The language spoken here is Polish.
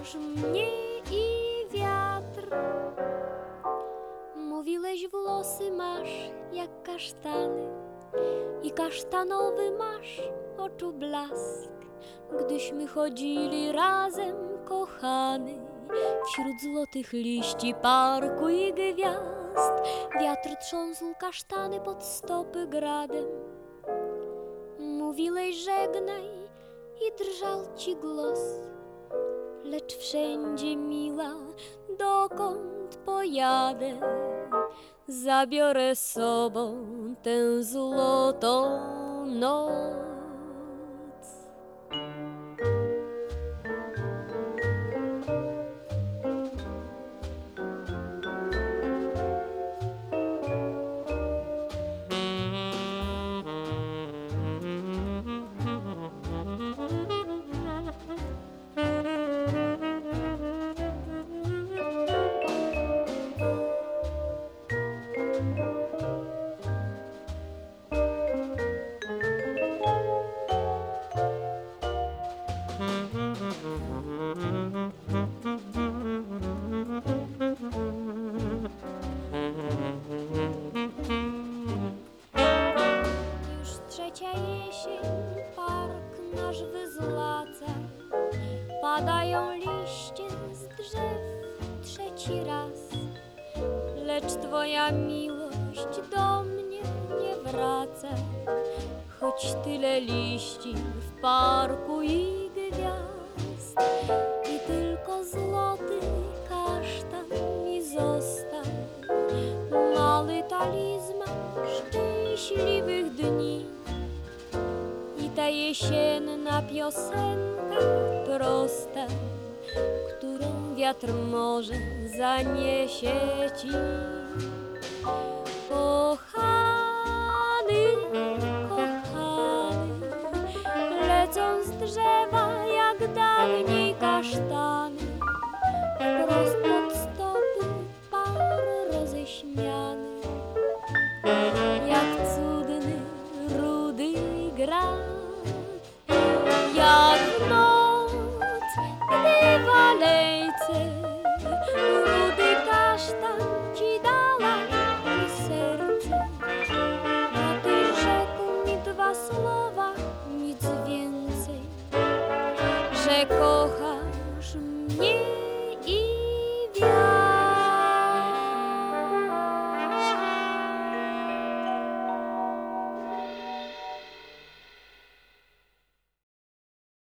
kochasz mnie i wiatr. Mówiłeś, włosy masz jak kasztany i kasztanowy masz oczu blask. Gdyśmy chodzili razem, kochany, wśród złotych liści parku i gwiazd, wiatr trząsł kasztany pod stopy gradem. Mówiłeś, żegnaj i drżał ci głos, lecz wszędzie, miła, dokąd pojadę, zabiorę z sobą tę złotą noc. Już trzecia jesień, park nasz wyzłaca, padają liście z drzew trzeci raz, lecz twoja miłość do mnie nie wraca, choć tyle liści w parku i gwiazd. I tylko złoty kasztan mi został, mały talizman szczęśliwych dni. I ta jesienna piosenka prosta, którą wiatr może zaniesie ci. Kochany, kochany, lecą z drzewa jak dawniej kasztany, wprost pod stopy par roześmiany.